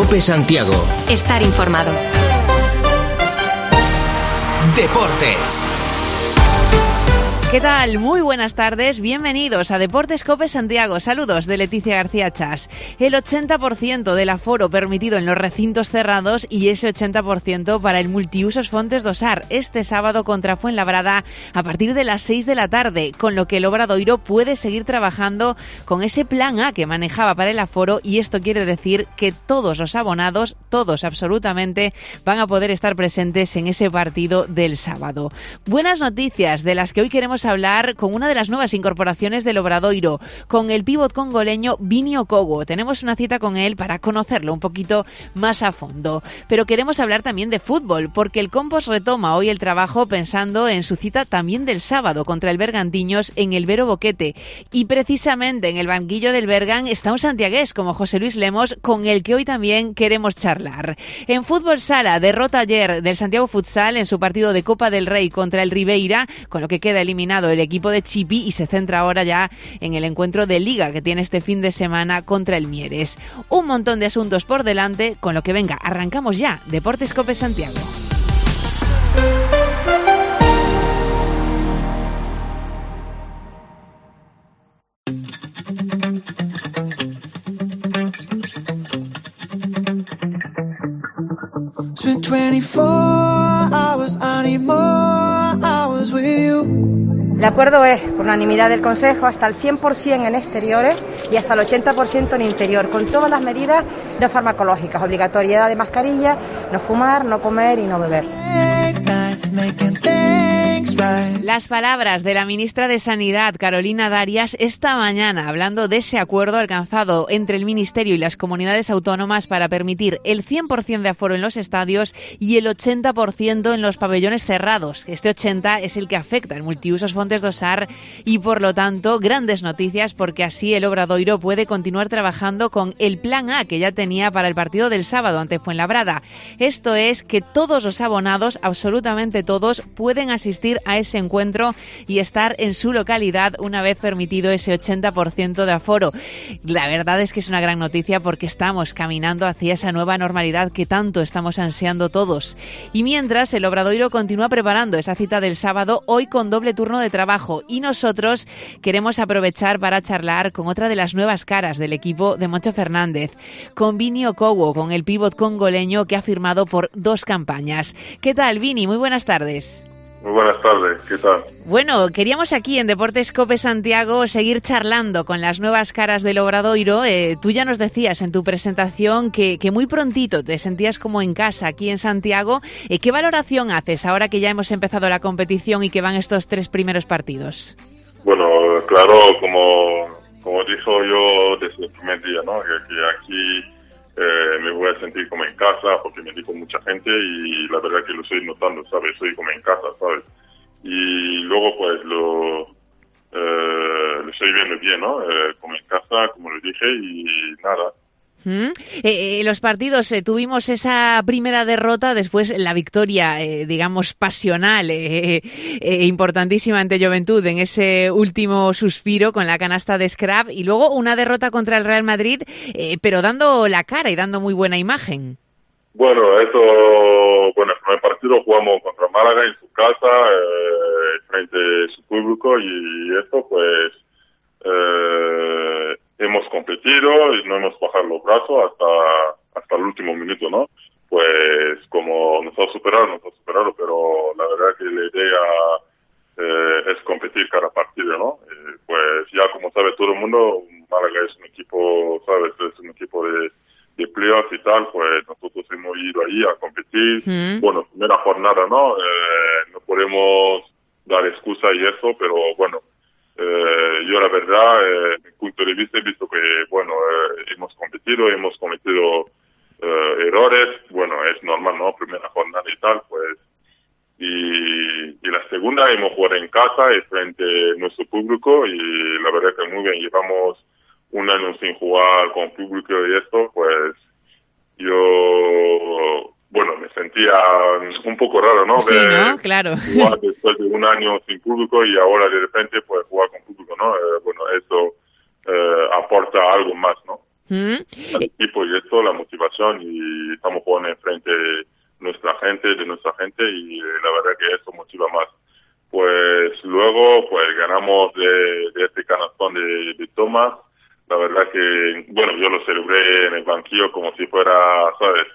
COPE Santiago. Estar informado. Deportes. ¿Qué tal? Muy buenas tardes, bienvenidos a Deportes COPE Santiago. Saludos de Leticia García Chas. El 80% del aforo permitido en los recintos cerrados y ese 80% para el multiusos Fontes do Sar este sábado contra Fuenlabrada a partir de las 6 de la tarde, con lo que el Obradoiro puede seguir trabajando con ese plan A que manejaba para el aforo, y esto quiere decir que todos los abonados, todos absolutamente, van a poder estar presentes en ese partido del sábado. Buenas noticias de las que hoy queremos hablar con una de las nuevas incorporaciones del Obradoiro, con el pívot congoleño Vini Okowo. Tenemos una cita con él para conocerlo un poquito más a fondo. Pero queremos hablar también de fútbol, porque el Compos retoma hoy el trabajo pensando en su cita también del sábado contra el Bergantiños en el Vero Boquete. Y precisamente en el banquillo del Bergan está un santiagués como José Luis Lemos, con el que hoy también queremos charlar. En fútbol sala, derrota ayer del Santiago Futsal en su partido de Copa del Rey contra el Ribeira, con lo que queda eliminado el equipo de Chipi y se centra ahora ya en el encuentro de Liga que tiene este fin de semana contra el Mieres. Un montón de asuntos por delante, con lo que venga, arrancamos ya Deportes COPE Santiago. El acuerdo es, por unanimidad del Consejo, hasta el 100% en exteriores y hasta el 80% en interior, con todas las medidas no farmacológicas, obligatoriedad de mascarilla, no fumar, no comer y no beber. Las palabras de la ministra de Sanidad, Carolina Darias, esta mañana, hablando de ese acuerdo alcanzado entre el Ministerio y las comunidades autónomas para permitir el 100% de aforo en los estadios y el 80% en los pabellones cerrados. Este 80% es el que afecta al multiusos Fontes do Sar y, por lo tanto, grandes noticias, porque así el Obradoiro puede continuar trabajando con el plan A que ya tenía para el partido del sábado ante Fuenlabrada. Esto es que todos los abonados, absolutamente todos, pueden asistir a ese encuentro y estar en su localidad una vez permitido ese 80% de aforo. La verdad es que es una gran noticia, porque estamos caminando hacia esa nueva normalidad que tanto estamos ansiando todos. Y mientras, el Obradoiro continúa preparando esa cita del sábado, hoy con doble turno de trabajo, y nosotros queremos aprovechar para charlar con otra de las nuevas caras del equipo de Moncho Fernández, con Vini Okowo, con el pívot congoleño que ha firmado por 2 campañas. ¿Qué tal, Vini? Muy buenas tardes. Muy buenas tardes, ¿qué tal? Bueno, queríamos aquí en Deportes COPE Santiago seguir charlando con las nuevas caras del Obradoiro. Tú ya nos decías en tu presentación que muy prontito te sentías como en casa aquí en Santiago. ¿Qué valoración haces ahora que ya hemos empezado la competición y que van estos 3 primeros partidos? Bueno, claro, como dijo yo desde el primer día, ¿no? Que aquí me voy a sentir como en casa, porque me dijo mucha gente y la verdad que lo estoy notando, ¿sabes? Estoy como en casa, ¿sabes? Y luego pues lo estoy viendo bien, ¿no? Como en casa, como lo dije, y nada. Los partidos, tuvimos esa primera derrota, después la victoria, digamos, pasional, importantísima ante Juventud en ese último suspiro con la canasta de Scrap, y luego una derrota contra el Real Madrid, pero dando la cara y dando muy buena imagen. Bueno, el primer partido jugamos contra Málaga en su casa, frente a su público, y esto pues hemos competido y no hemos bajado los brazos hasta el último minuto, ¿no? Pues como nos ha superado, pero la verdad que la idea es competir cada partido, ¿no? Pues ya como sabe todo el mundo, Málaga es un equipo, ¿sabes? Es un equipo de playoffs y tal, pues nosotros hemos ido ahí a competir. Bueno, primera jornada, ¿no? No podemos dar excusa y eso, pero bueno, yo la verdad, mi punto de vista, he visto que, bueno, hemos cometido errores, bueno, es normal, ¿no? Primera jornada y tal, pues, y la segunda hemos jugado en casa y frente a nuestro público, y la verdad que muy bien, llevamos un año sin jugar con público y esto, pues, yo, bueno, me sentía un poco raro, ¿no? Sí, ¿no? Claro. Jugar después de un año sin público y ahora de repente pues jugar con público, ¿no? Bueno, eso aporta algo más, ¿no? al equipo y esto, la motivación, y estamos jugando enfrente de nuestra gente, y la verdad que eso motiva más. Pues luego, pues ganamos de este canastón de Thomas. La verdad que, bueno, yo lo celebré en el banquillo como si fuera, ¿sabes?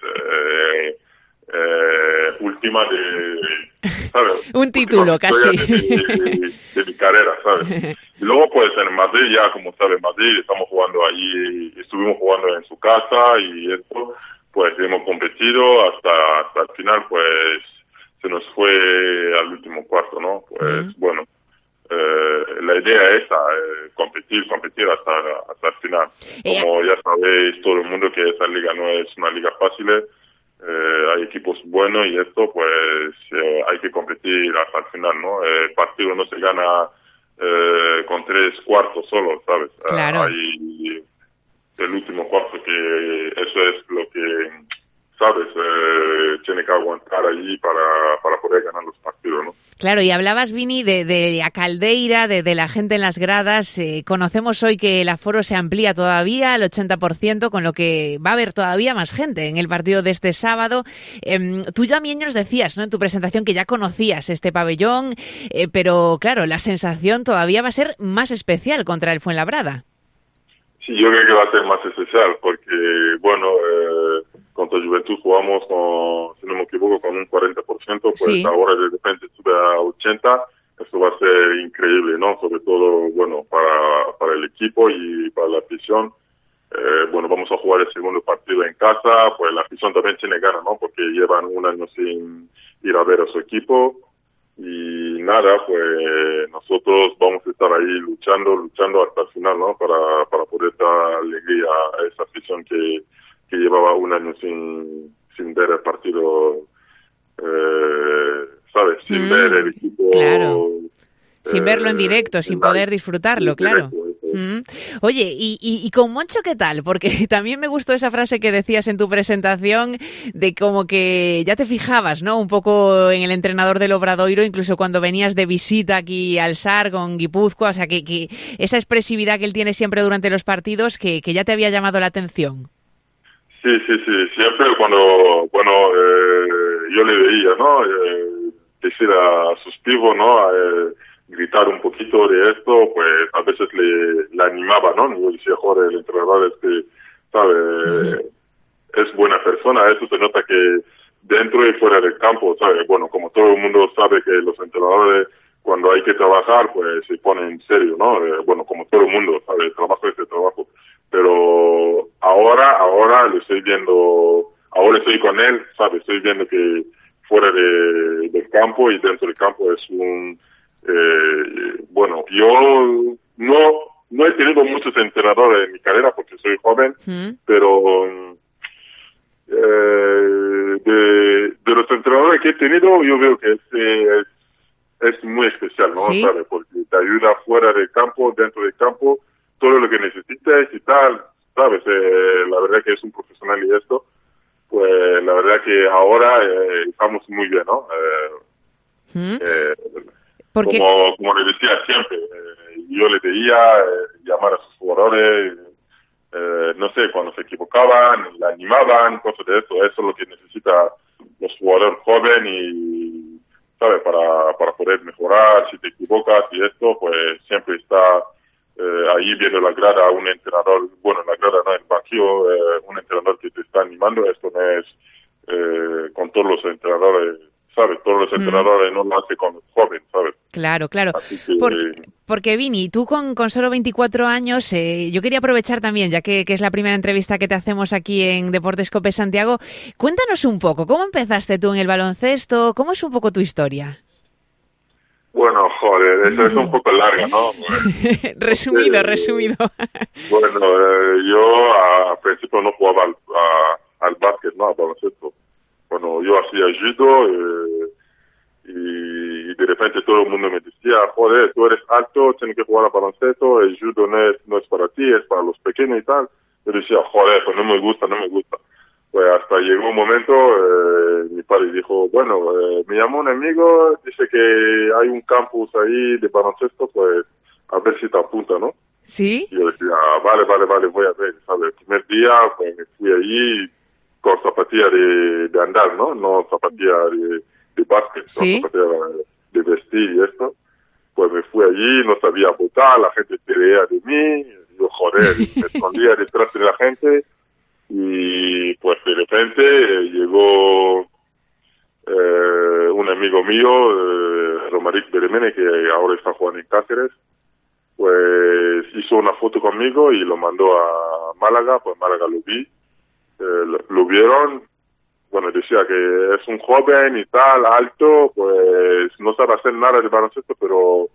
Última de, ¿sabes? Un título casi. De mi carrera, ¿sabes? Y luego, pues en Madrid, ya como sabes, Madrid, estuvimos jugando en su casa y esto, pues hemos competido hasta el final, pues se nos fue al último cuarto, ¿no? Pues bueno, la idea es esa, competir hasta el final. Como ya sabéis todo el mundo que esa liga no es una liga fácil, hay equipos buenos y esto, pues hay que competir hasta el final, ¿no? El partido no se gana con 3 cuartos solo, ¿sabes? Claro. Hay el último cuarto que eso es lo que, ¿sabes? Tiene que aguantar allí para poder ganar los partidos, ¿no? Claro, y hablabas, Vini, de la caldeira, de la gente en las gradas. Conocemos hoy que el aforo se amplía todavía al 80%, con lo que va a haber todavía más gente en el partido de este sábado. Tú también nos decías, ¿no?, en tu presentación, que ya conocías este pabellón, pero claro, la sensación todavía va a ser más especial contra el Fuenlabrada. Sí, yo creo que va a ser más especial porque, bueno, contra Juventud jugamos con, si no me equivoco, con un 40%, pues sí. Ahora de repente sube a 80%, eso va a ser increíble, ¿no? Sobre todo, bueno, para el equipo y para la afición. Bueno, vamos a jugar el segundo partido en casa, pues la afición también tiene ganas, ¿no? Porque llevan un año sin ir a ver a su equipo. Y nada, pues nosotros vamos a estar ahí luchando hasta el final, ¿no? Para poder dar alegría a esa afición que llevaba un año sin ver el partido, ¿sabes? Sin ver el equipo. Claro. Sin verlo en directo, sin poder disfrutarlo, claro. Oye, ¿y con Moncho qué tal? Porque también me gustó esa frase que decías en tu presentación de como que ya te fijabas, ¿no?, un poco en el entrenador del Obradoiro, incluso cuando venías de visita aquí al SAR con Guipúzcoa, o sea, que esa expresividad que él tiene siempre durante los partidos, que ya te había llamado la atención. Sí, siempre cuando, bueno, yo le veía, ¿no?, decir a sus pibos, ¿no?, gritar un poquito de esto, pues a veces le animaba, ¿no? Yo decía, joder, el entrenador ¿sabe? Es buena persona, eso se nota que dentro y fuera del campo, ¿sabe? Bueno, como todo el mundo sabe que los entrenadores, cuando hay que trabajar, pues se ponen en serio, ¿no? Bueno, como todo el mundo, ¿sabe? El trabajo es el trabajo. Pero ahora lo estoy viendo, ahora estoy con él, ¿sabe? Estoy viendo que fuera del campo y dentro del campo es un... bueno, yo no he tenido muchos entrenadores en mi carrera porque soy joven, pero de los entrenadores que he tenido, yo veo que es muy especial, ¿no? ¿Sí? ¿Sabe? Porque te ayuda fuera del campo, dentro del campo, todo lo que necesites y tal, ¿sabes? La verdad que es un profesional y esto, pues la verdad que ahora estamos muy bien, ¿no? Porque... Como le decía siempre, yo le veía llamar a sus jugadores, no sé, cuando se equivocaban, la animaban, cosas de eso es lo que necesita los jugadores jóvenes y, ¿sabes? Para poder mejorar, si te equivocas y esto, pues siempre está ahí viendo la grada un entrenador, bueno, la grada no, el banquillo, un entrenador que te está animando. Esto no es con todos los entrenadores, ¿sabes? Todos los entrenadores no lo hacen con los jóvenes, ¿sabes? Claro. Que, porque Vini, tú con solo 24 años, yo quería aprovechar también, ya que es la primera entrevista que te hacemos aquí en Deportes Cope Santiago, cuéntanos un poco, ¿cómo empezaste tú en el baloncesto? ¿Cómo es un poco tu historia? Bueno, joder, eso es un poco larga, ¿no? resumido. Bueno, yo al principio no jugaba al básquet, ¿no? Al baloncesto. Bueno, yo hacía judo y de repente todo el mundo me decía, joder, tú eres alto, tienes que jugar al baloncesto, el judo no es para ti, es para los pequeños y tal. Yo decía, joder, pues no me gusta. Pues hasta llegó un momento, mi padre dijo, bueno, me llamó un amigo, dice que hay un campus ahí de baloncesto, pues a ver si te apunta, ¿no? Sí. Y yo decía, diga, vale, voy a ver, ¿sabes? El primer día, pues me fui allí con zapatilla de andar, ¿no? No zapatilla de básquet, ¿Sí? con zapatilla de vestir y esto. Pues me fui allí, no sabía votar, la gente se reía de mí, yo, joder, me escondía detrás de la gente, y pues de repente llegó un amigo mío, Romaric Beremene, que ahora está jugando en Cáceres, pues hizo una foto conmigo y lo mandó a Málaga, pues Málaga lo vi, lo vieron, bueno, decía que es un joven y tal, alto, pues no sabe hacer nada de baloncesto, pero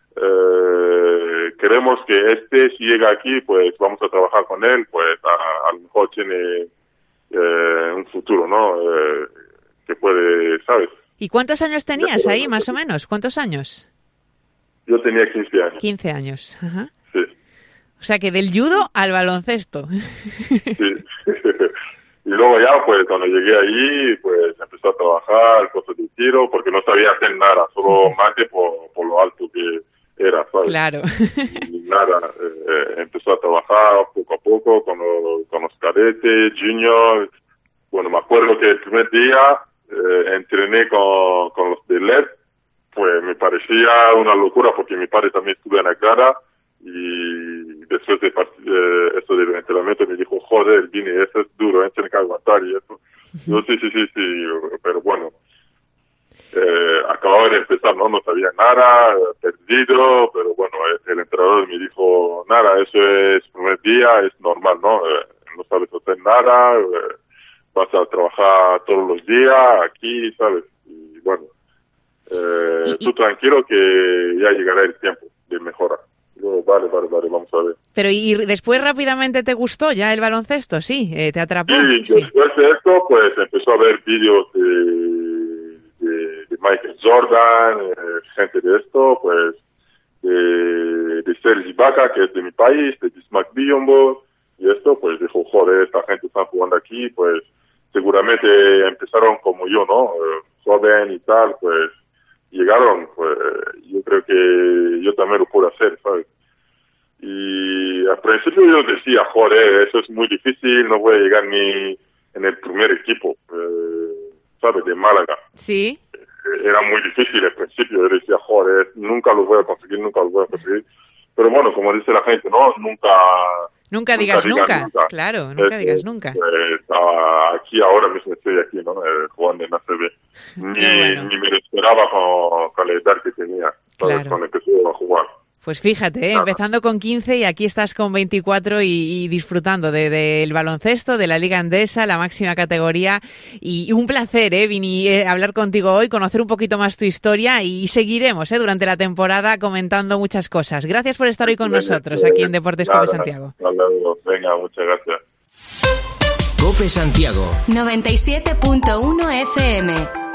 queremos que si llega aquí, pues vamos a trabajar con él, pues a lo mejor tiene un futuro, ¿no? Que puede, ¿sabes? ¿Y cuántos años tenías ahí, más o menos? ¿Cuántos años? Yo tenía 15 años. 15 años, ajá. Sí. O sea, que del judo al baloncesto. Sí. Y luego ya, pues, cuando llegué allí, pues, empezó a trabajar, cosas de tiro, porque no sabía hacer nada, solo mate por lo alto que era, ¿sabes? Claro. Y nada, empezó a trabajar poco a poco con los cadetes, juniors. Bueno, me acuerdo que el primer día entrené con los de LED, pues me parecía una locura, porque mi padre también estuvo en la cara, y después de eso del entrenamiento me dijo, joder, Vini, eso es duro, tienes que aguantar y eso. Yo sí, pero bueno, acababa de empezar, no sabía nada, perdido, pero bueno, el entrenador me dijo, nada, eso es primer día, es normal, ¿no? No sabes hacer nada, vas a trabajar todos los días aquí, ¿sabes? Y bueno, tú tranquilo que ya llegará el tiempo de mejora. Yo, vale, vamos a ver. Pero ¿y después rápidamente te gustó ya el baloncesto? Sí, ¿te atrapó? Sí, después de esto, pues empezó a ver vídeos de Michael Jordan, gente de esto, pues de Serge Ibaka, que es de mi país, de Bismarck Biyombo, y esto, pues dijo, joder, esta gente está jugando aquí, pues seguramente empezaron como yo, ¿no? Joven y tal, pues llegaron, pues yo creo que yo también lo puedo hacer, ¿sabes? Y al principio yo decía, joder, eso es muy difícil, no voy a llegar ni en el primer equipo, ¿sabes? De Málaga. Sí. Era muy difícil al principio, yo decía, joder, nunca lo voy a conseguir. Pero bueno, como dice la gente, ¿no? Nunca digas nunca. Claro, nunca digas nunca. Pues, aquí ahora mismo estoy aquí, ¿no? Jugando en ACB. Ni me lo esperaba con la edad que tenía, ¿sabes? Claro. Cuando empecé a jugar. Pues fíjate, empezando con 15 y aquí estás con 24 y disfrutando del baloncesto, de la Liga Endesa, la máxima categoría. Y un placer, Vini, hablar contigo hoy, conocer un poquito más tu historia y seguiremos durante la temporada comentando muchas cosas. Gracias por estar hoy con nosotros aquí en Deportes COPE Santiago. Venga, muchas gracias. COPE Santiago 97.1 FM.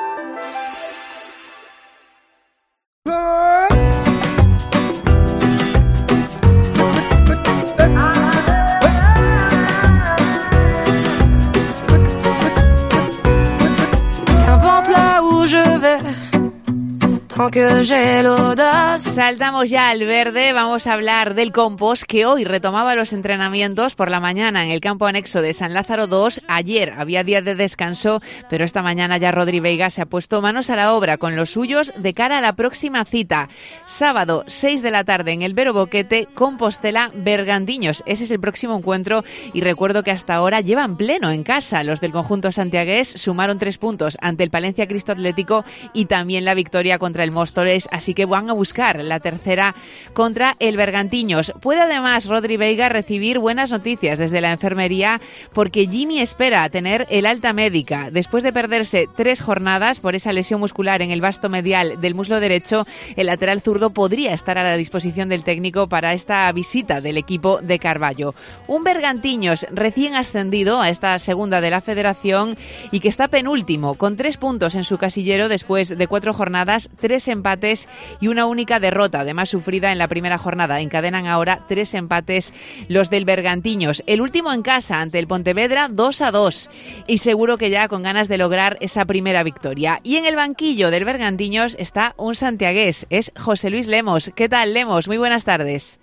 Saltamos ya al verde, vamos a hablar del Compos, que hoy retomaba los entrenamientos por la mañana en el campo anexo de San Lázaro 2. Ayer había día de descanso, pero esta mañana ya Rodri Veiga se ha puesto manos a la obra con los suyos de cara a la próxima cita. Sábado, 6 de la tarde en el Vero Boquete, Compostela Bergantiños. Ese es el próximo encuentro y recuerdo que hasta ahora llevan pleno en casa. Los del conjunto santiagués sumaron 3 puntos ante el Palencia Cristo Atlético y también la victoria contra el Móstoles, así que van a buscar la tercera contra el Bergantiños. Puede además Rodri Veiga recibir buenas noticias desde la enfermería porque Jimmy espera tener el alta médica. Después de perderse 3 jornadas por esa lesión muscular en el vasto medial del muslo derecho, el lateral zurdo podría estar a la disposición del técnico para esta visita del equipo de Carballo. Un Bergantiños recién ascendido a esta segunda de la Federación y que está penúltimo con 3 puntos en su casillero después de 4 jornadas, 3 empates y una única derrota, además sufrida en la primera jornada. Encadenan ahora 3 empates los del Bergantiños. El último en casa ante el Pontevedra 2-2 y seguro que ya con ganas de lograr esa primera victoria. Y en el banquillo del Bergantiños está un santiagués, es José Luis Lemos. ¿Qué tal, Lemos? Muy buenas tardes.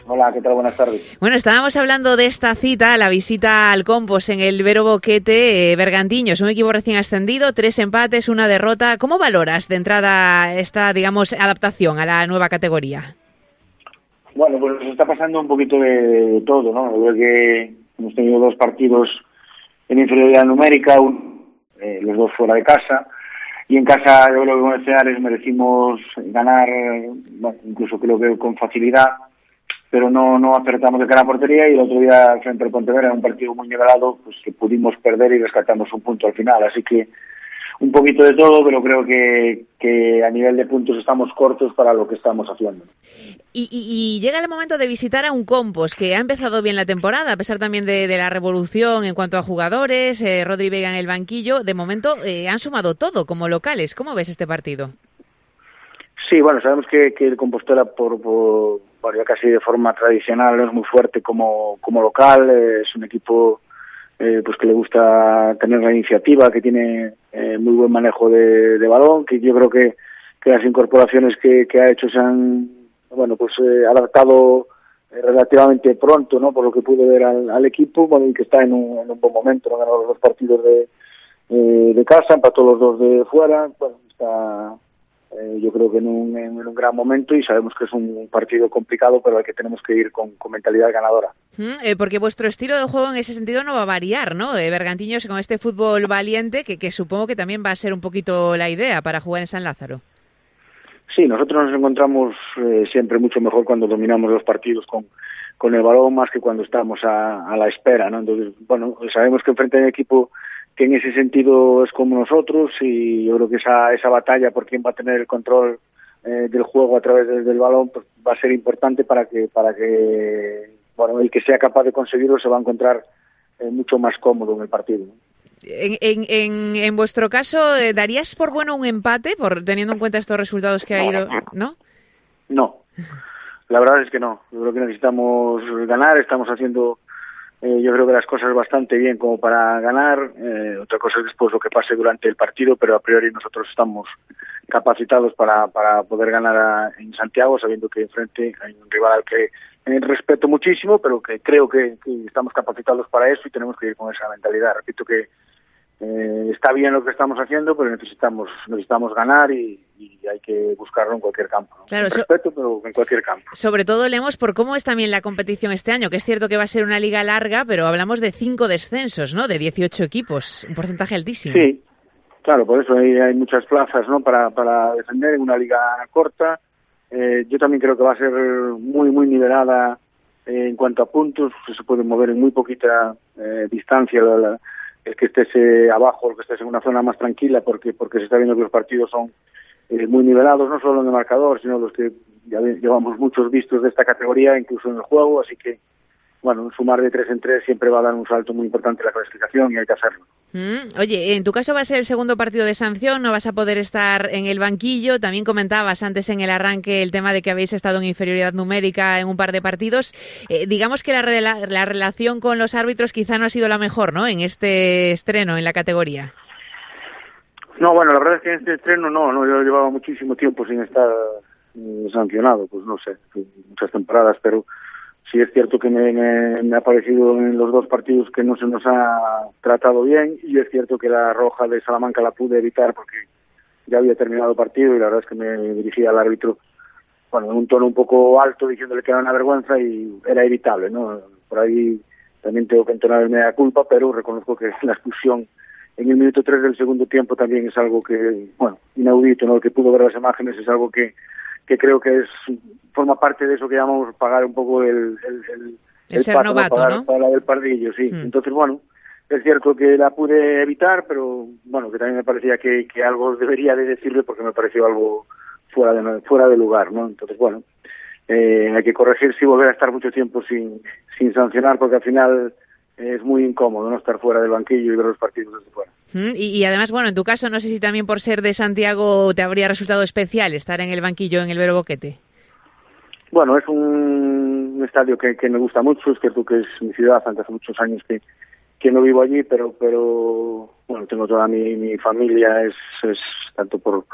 Hola, ¿qué tal? Buenas tardes. Bueno, estábamos hablando de esta cita, la visita al Compos en el Vero Boquete. Bergantiños, un equipo recién ascendido, 3 empates, 1 derrota. ¿Cómo valoras de entrada esta, digamos, adaptación a la nueva categoría? Bueno, pues nos está pasando un poquito de todo, ¿no? Yo creo que hemos tenido 2 partidos en inferioridad numérica, los 2 fuera de casa. Y en casa, yo creo que con el Ceares merecimos ganar, bueno, incluso creo que con facilidad, pero no acertamos de cara a portería, y el otro día frente al Pontevedra, en un partido muy nivelado, pues que pudimos perder y rescatamos un punto al final. Así que un poquito de todo, pero creo que a nivel de puntos estamos cortos para lo que estamos haciendo. Y llega el momento de visitar a un Compos que ha empezado bien la temporada, a pesar también de la revolución en cuanto a jugadores, Rodri Vega en el banquillo. De momento han sumado todo como locales. ¿Cómo ves este partido? Sí, bueno, sabemos que el Compostela ya casi de forma tradicional es muy fuerte como local. Es un equipo pues que le gusta tener la iniciativa, que tiene muy buen manejo de balón, que yo creo que las incorporaciones que ha hecho se han adaptado relativamente pronto, ¿no? Por lo que pude ver al equipo, bueno, y que está en un buen momento, ¿no? Ganó los 2 partidos de casa, empató los 2 de fuera, bueno, está yo creo que en un gran momento, y sabemos que es un partido complicado, pero al que tenemos que ir con mentalidad ganadora. Porque vuestro estilo de juego en ese sentido no va a variar, ¿no? Bergantiños con este fútbol valiente, que supongo que también va a ser un poquito la idea para jugar en San Lázaro. Sí, nosotros nos encontramos siempre mucho mejor cuando dominamos los partidos con el balón, más que cuando estamos a la espera, ¿no? Entonces, bueno, sabemos que enfrente hay un equipo que en ese sentido es como nosotros, y yo creo que esa batalla por quién va a tener el control del juego a través del balón, pues va a ser importante para que bueno, el que sea capaz de conseguirlo se va a encontrar mucho más cómodo en el partido, ¿no? En vuestro caso, ¿darías por bueno un empate, teniendo en cuenta estos resultados que ha ido, no? No, la verdad es que no. Yo creo que necesitamos ganar, estamos haciendo yo creo que las cosas bastante bien como para ganar. Otra cosa es después lo que pase durante el partido, pero a priori nosotros estamos capacitados para poder ganar en Santiago, sabiendo que enfrente hay un rival al que respeto muchísimo, pero que creo que estamos capacitados para eso y tenemos que ir con esa mentalidad. Repito que está bien lo que estamos haciendo, pero necesitamos ganar y hay que buscarlo en cualquier campo, ¿no? Claro, respeto, pero en cualquier campo. Sobre todo leemos por cómo es también la competición este año, que es cierto que va a ser una liga larga, pero hablamos de 5 descensos, ¿no? De 18 equipos, un porcentaje altísimo. Sí, claro, por eso hay muchas plazas, ¿no? Para defender en una liga corta. Yo también creo que va a ser muy, muy nivelada en cuanto a puntos. Se puede mover en muy poquita distancia el que estés abajo, el que estés en una zona más tranquila, porque se está viendo que los partidos son muy nivelados, no solo en el marcador, sino los que ya llevamos muchos vistos de esta categoría, incluso en el juego, así que, bueno, sumar de 3 en 3 siempre va a dar un salto muy importante en la clasificación y hay que hacerlo. Oye, en tu caso va a ser el segundo partido de sanción, no vas a poder estar en el banquillo. También comentabas antes en el arranque el tema de que habéis estado en inferioridad numérica en un par de partidos. Digamos que la relación con los árbitros quizá no ha sido la mejor, ¿no?, en este estreno en la categoría. No, bueno, la verdad es que en este estreno no, yo llevaba muchísimo tiempo sin estar sancionado, pues no sé, muchas temporadas, pero sí es cierto que me ha parecido en los 2 partidos que no se nos ha tratado bien, y es cierto que la roja de Salamanca la pude evitar porque ya había terminado el partido y la verdad es que me dirigía al árbitro, bueno, en un tono un poco alto, diciéndole que era una vergüenza y era evitable, ¿no? Por ahí también tengo que entonar el mea culpa, pero reconozco que la expulsión en el minuto 3 del segundo tiempo también es algo que, bueno, inaudito, ¿no? El que pudo ver las imágenes es algo que creo que forma parte de eso que llamamos pagar un poco el ser paso, novato, ¿no? Para el pardillo, sí. Entonces, bueno, es cierto que la pude evitar, pero bueno, que también me parecía que algo debería de decirle porque me pareció algo fuera de lugar, ¿no? Entonces, bueno, hay que corregirse y volver a estar mucho tiempo sin sancionar, porque al final es muy incómodo no estar fuera del banquillo y ver los partidos desde fuera. Y además, bueno, en tu caso, no sé si también por ser de Santiago te habría resultado especial estar en el banquillo en el Vero Boquete. Bueno, es un estadio que me gusta mucho, es cierto que es mi ciudad, aunque hace muchos años que no vivo allí, pero bueno, tengo toda mi familia, es tanto por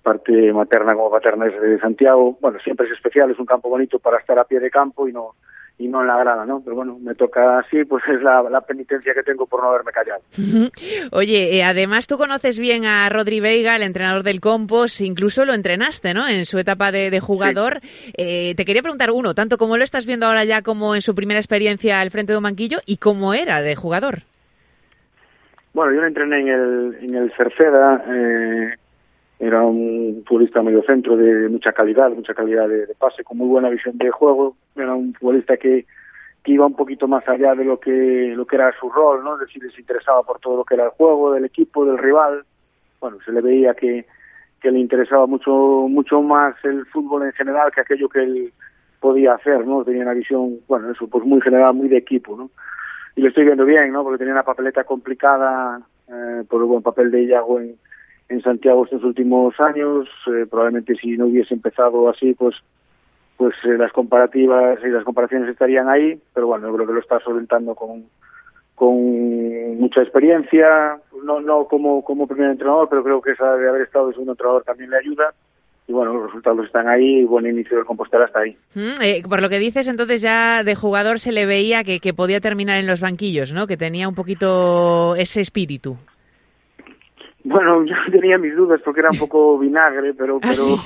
parte materna como paterna es de Santiago. Bueno, siempre es especial, es un campo bonito para estar a pie de campo y no en la grada, ¿no? Pero bueno, me toca así, pues es la penitencia que tengo por no haberme callado. Oye, además tú conoces bien a Rodri Veiga, el entrenador del Compos, incluso lo entrenaste, ¿no? En su etapa de jugador. Sí. Te quería preguntar, tanto cómo lo estás viendo ahora ya como en su primera experiencia al frente de un banquillo y cómo era de jugador. Bueno, yo lo entrené en el Cerceda, era un futbolista medio centro de mucha calidad de pase, con muy buena visión de juego. Era un futbolista que iba un poquito más allá de lo que era su rol, ¿no? Es decir, se interesaba por todo lo que era el juego, del equipo, del rival. Bueno, se le veía que le interesaba mucho más el fútbol en general que aquello que él podía hacer, ¿no? Tenía una visión, bueno, eso, pues muy general, muy de equipo, ¿no? Y lo estoy viendo bien, ¿no? Porque tenía una papeleta complicada por el buen papel de Iago en Santiago estos últimos años. Probablemente si no hubiese empezado así, pues las comparativas y las comparaciones estarían ahí, pero bueno, yo creo que lo está solventando con mucha experiencia, no como primer entrenador, pero creo que esa de haber estado de segundo entrenador también le ayuda. Y bueno, los resultados están ahí, y buen inicio del Compostela está ahí. Por lo que dices, entonces ya de jugador se le veía que podía terminar en los banquillos, ¿no? Que tenía un poquito ese espíritu. Bueno, yo tenía mis dudas porque era un poco vinagre, pero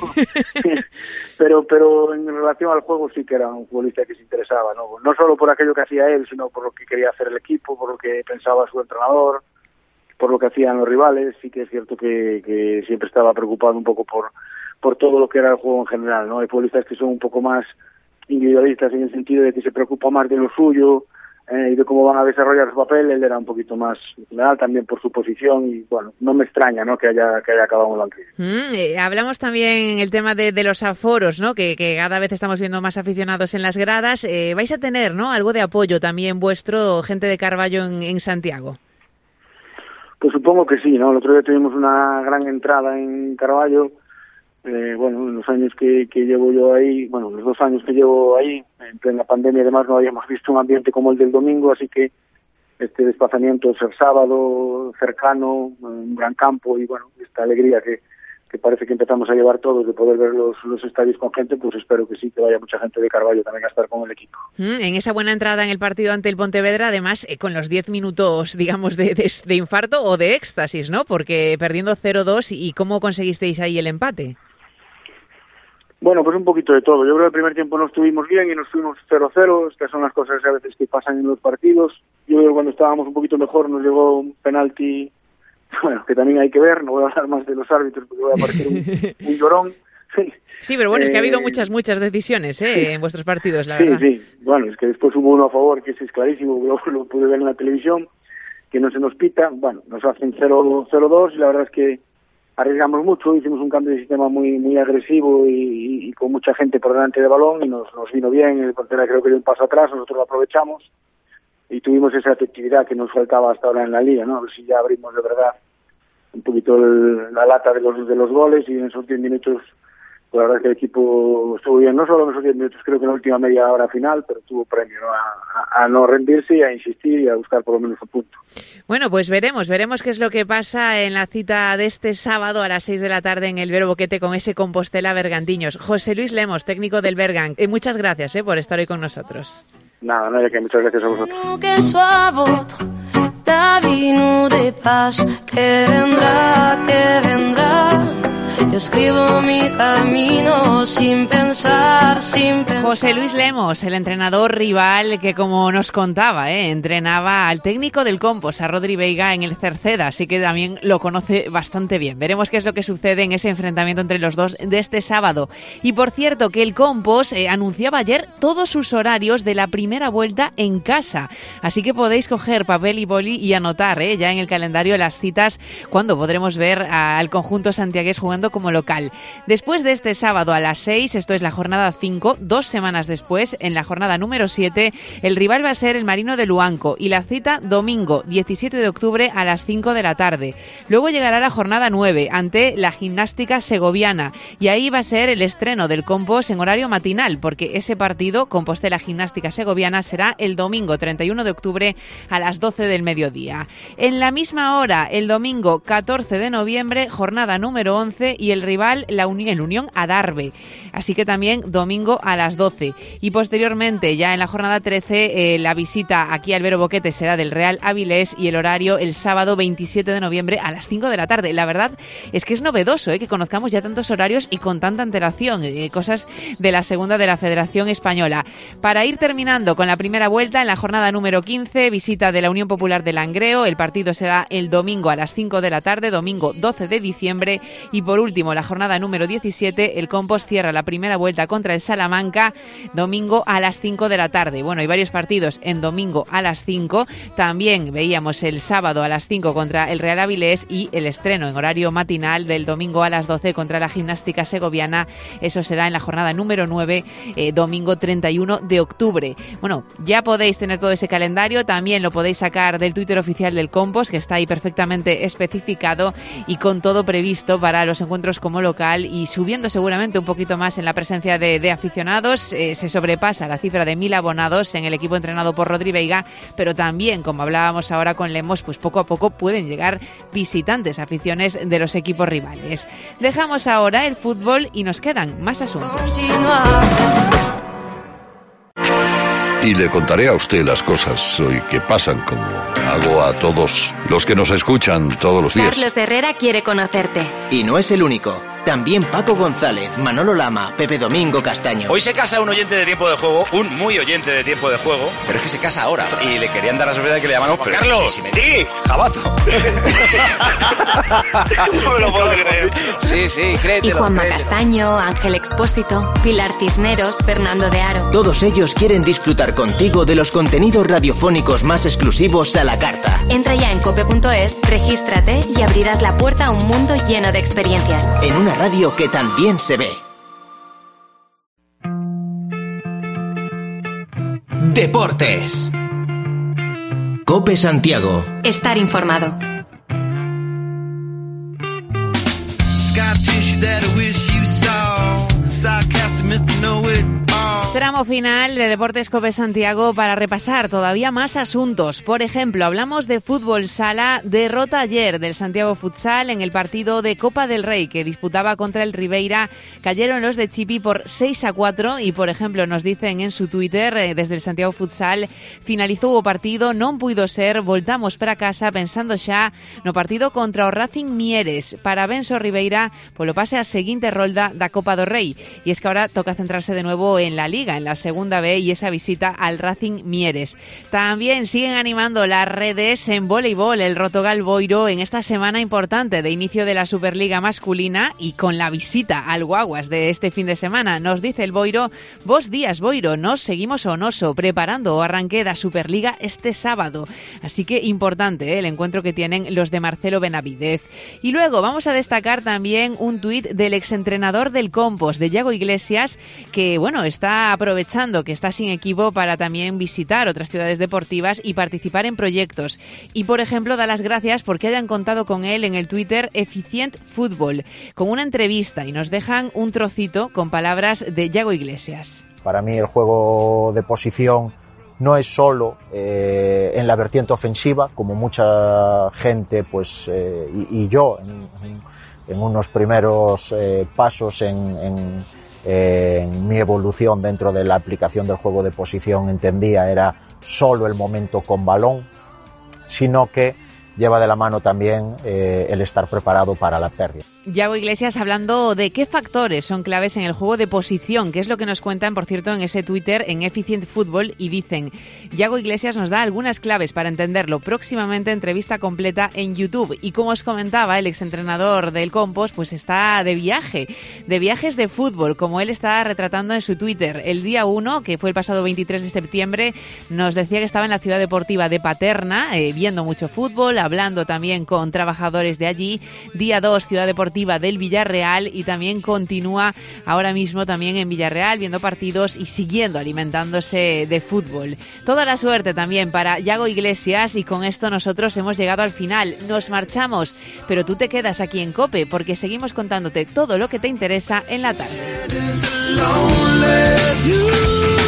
en relación al juego sí que era un futbolista que se interesaba, no solo por aquello que hacía él, sino por lo que quería hacer el equipo, por lo que pensaba su entrenador, por lo que hacían los rivales. Sí que es cierto que siempre estaba preocupado un poco por todo lo que era el juego en general, ¿no? Hay futbolistas que son un poco más individualistas en el sentido de que se preocupa más de lo suyo y de cómo van a desarrollar su papel. Él era un poquito más general también por su posición y bueno, no me extraña, ¿no? que haya acabado en el banquillo. Hablamos también el tema de los aforos, ¿no? Que cada vez estamos viendo más aficionados en las gradas. Vais a tener, ¿no? Algo de apoyo también vuestro, gente de Carballo en Santiago. Pues supongo que sí, ¿no? El otro día tuvimos una gran entrada en Carballo. Bueno, en los años que llevo yo ahí, bueno, los 2 años que llevo ahí, en plena pandemia además no habíamos visto un ambiente como el del domingo, así que este desplazamiento es el sábado, cercano, un gran campo y bueno, esta alegría que parece que empezamos a llevar todos de poder ver los estadios con gente, pues espero que sí, que vaya mucha gente de Carballo también a estar con el equipo. En esa buena entrada en el partido ante el Pontevedra, además, con los 10 minutos, digamos, de infarto o de éxtasis, ¿no? Porque perdiendo 0-2, ¿y cómo conseguisteis ahí el empate? Bueno, pues un poquito de todo. Yo creo que el primer tiempo no estuvimos bien y nos fuimos 0-0. Estas son las cosas a veces que pasan en los partidos. Yo creo que cuando estábamos un poquito mejor nos llegó un penalti, bueno, que también hay que ver. No voy a hablar más de los árbitros porque voy a parecer un llorón. Sí, pero bueno, es que ha habido muchas decisiones en vuestros partidos, la verdad. Sí. Bueno, es que después hubo uno a favor, que ese es clarísimo, lo pude ver en la televisión, que no se nos pita. Bueno, nos hacen 0-2 y la verdad es que arriesgamos mucho, hicimos un cambio de sistema muy agresivo y con mucha gente por delante del balón y nos vino bien. El portero creo que dio un paso atrás, nosotros lo aprovechamos y tuvimos esa efectividad que nos faltaba hasta ahora en la liga, ¿no? A ver si ya abrimos de verdad un poquito la lata de los goles y en esos 10 minutos, pues la verdad es que el equipo estuvo bien, no solo en esos 10 minutos, creo que en la última media hora final, pero tuvo premio, ¿no? A no rendirse y a insistir y a buscar por lo menos un punto. Bueno, pues veremos qué es lo que pasa en la cita de este sábado a las 6 de la tarde en el Vero Boquete con ese Compostela Bergantiños. José Luis Lemos, técnico del Bergan. Muchas gracias por estar hoy con nosotros. Nada, que muchas gracias a vosotros. Yo escribo mi camino sin pensar. José Luis Lemos, el entrenador rival que, como nos contaba, entrenaba al técnico del Compos, a Rodri Veiga, en el Cerceda, así que también lo conoce bastante bien. Veremos qué es lo que sucede en ese enfrentamiento entre los dos de este sábado. Y por cierto, que el Compos anunciaba ayer todos sus horarios de la primera vuelta en casa, así que podéis coger papel y boli y anotar ya en el calendario las citas cuando podremos ver al conjunto santiagués jugando como local. Después de este sábado a las 6, esto es la jornada 5, 2 semanas después, en la jornada número 7, el rival va a ser el Marino de Luanco y la cita domingo 17 de octubre a las 5 de la tarde. Luego llegará la jornada 9 ante la Gimnástica Segoviana y ahí va a ser el estreno del Compos en horario matinal, porque ese partido, Compostela Gimnástica Segoviana, será el domingo 31 de octubre a las 12 del mediodía. En la misma hora, el domingo 14 de noviembre, jornada número 11 y el rival el Unión Adarve. Así que también domingo a las 12. Y posteriormente, ya en la jornada 13, la visita aquí al Vero Boquete será del Real Avilés y el horario el sábado 27 de noviembre a las 5 de la tarde. La verdad es que es novedoso que conozcamos ya tantos horarios y con tanta antelación, cosas de la segunda de la Federación Española. Para ir terminando con la primera vuelta, en la jornada número 15, visita de la Unión Popular de Langreo. El partido será el domingo a las 5 de la tarde, domingo 12 de diciembre. Y por último, la jornada número 17, el Compos cierra la primera vuelta contra el Salamanca, domingo a las 5 de la tarde. Bueno, hay varios partidos en domingo a las 5. También veíamos el sábado a las 5 contra el Real Avilés y el estreno en horario matinal del domingo a las 12 contra la Gimnástica Segoviana. Eso será en la jornada número 9, domingo 31 de octubre. Bueno, ya podéis tener todo ese calendario. También lo podéis sacar del Twitter oficial del Compos, que está ahí perfectamente especificado y con todo previsto para los encuentros como local, y subiendo seguramente un poquito más en la presencia de aficionados. Se sobrepasa la cifra de 1.000 abonados en el equipo entrenado por Rodri Veiga, pero también, como hablábamos ahora con Lemos, pues poco a poco pueden llegar visitantes, aficiones de los equipos rivales. Dejamos ahora el fútbol y nos quedan más asuntos. Y le contaré a usted las cosas hoy que pasan, como hago a todos los que nos escuchan todos los días. Carlos Herrera quiere conocerte. Y no es el único. También Paco González, Manolo Lama, Pepe Domingo Castaño. Hoy se casa un oyente de Tiempo de Juego, un muy oyente de Tiempo de Juego, pero es que se casa ahora. Y le querían dar la sorpresa de que le llaman Juan Carlos. Sí, Jabato. No me lo puedo creer. Sí, créetelo. Y Juanma Castaño, Ángel Expósito, Pilar Cisneros, Fernando de Aro. Todos ellos quieren disfrutar contigo de los contenidos radiofónicos más exclusivos a la carta. Entra ya en cope.es, regístrate y abrirás la puerta a un mundo lleno de experiencias. En una radio que también se ve. Deportes. Cope Santiago. Estar informado. Tramo final de Deportes Cope Santiago para repasar todavía más asuntos. Por ejemplo, hablamos de fútbol sala. Derrota ayer del Santiago Futsal en el partido de Copa del Rey que disputaba contra el Ribeira. Cayeron los de Chipi por 6-4 y, por ejemplo, nos dicen en su Twitter desde el Santiago Futsal: finalizou o partido, non puido ser, voltamos para casa pensando xa no partido contra o Racing Mieres. Parabéns ao Ribeira polo pase a seguinte rolda da Copa do Rei. Y es que ahora toca centrarse de nuevo en la Liga, en la segunda B, y esa visita al Racing Mieres. También siguen animando las redes en voleibol el Rotogal Boiro en esta semana importante de inicio de la Superliga masculina y con la visita al Guaguas de este fin de semana. Nos dice el Boiro: bos días, Boiro, nos seguimos o noso preparando o arranque da Superliga este sábado. Así que importante el encuentro que tienen los de Marcelo Benavidez. Y luego vamos a destacar también un tuit del exentrenador del Compos, de Yago Iglesias, que bueno, está aprovechando que está sin equipo para también visitar otras ciudades deportivas y participar en proyectos. Y, por ejemplo, da las gracias porque hayan contado con él en el Twitter Eficient Fútbol, con una entrevista, y nos dejan un trocito con palabras de Yago Iglesias. Para mí el juego de posición no es solo en la vertiente ofensiva, como mucha gente pues y yo en unos primeros pasos en mi evolución dentro de la aplicación del juego de posición entendía era solo el momento con balón, sino que lleva de la mano también el estar preparado para la pérdida. Yago Iglesias hablando de qué factores son claves en el juego de posición, que es lo que nos cuentan, por cierto, en ese Twitter, en Eficient Fútbol, y dicen: Yago Iglesias nos da algunas claves para entenderlo. Próximamente entrevista completa en YouTube. Y como os comentaba, el exentrenador del Compos pues está de viajes de fútbol, como él está retratando en su Twitter. El día 1, que fue el pasado 23 de septiembre, nos decía que estaba en la ciudad deportiva de Paterna, viendo mucho fútbol, hablando también con trabajadores de allí. Día 2, ciudad deportiva del Villarreal, y también continúa ahora mismo también en Villarreal viendo partidos y siguiendo alimentándose de fútbol. Toda la suerte también para Yago Iglesias, y con esto nosotros hemos llegado al final. Nos marchamos, pero tú te quedas aquí en COPE porque seguimos contándote todo lo que te interesa en la tarde.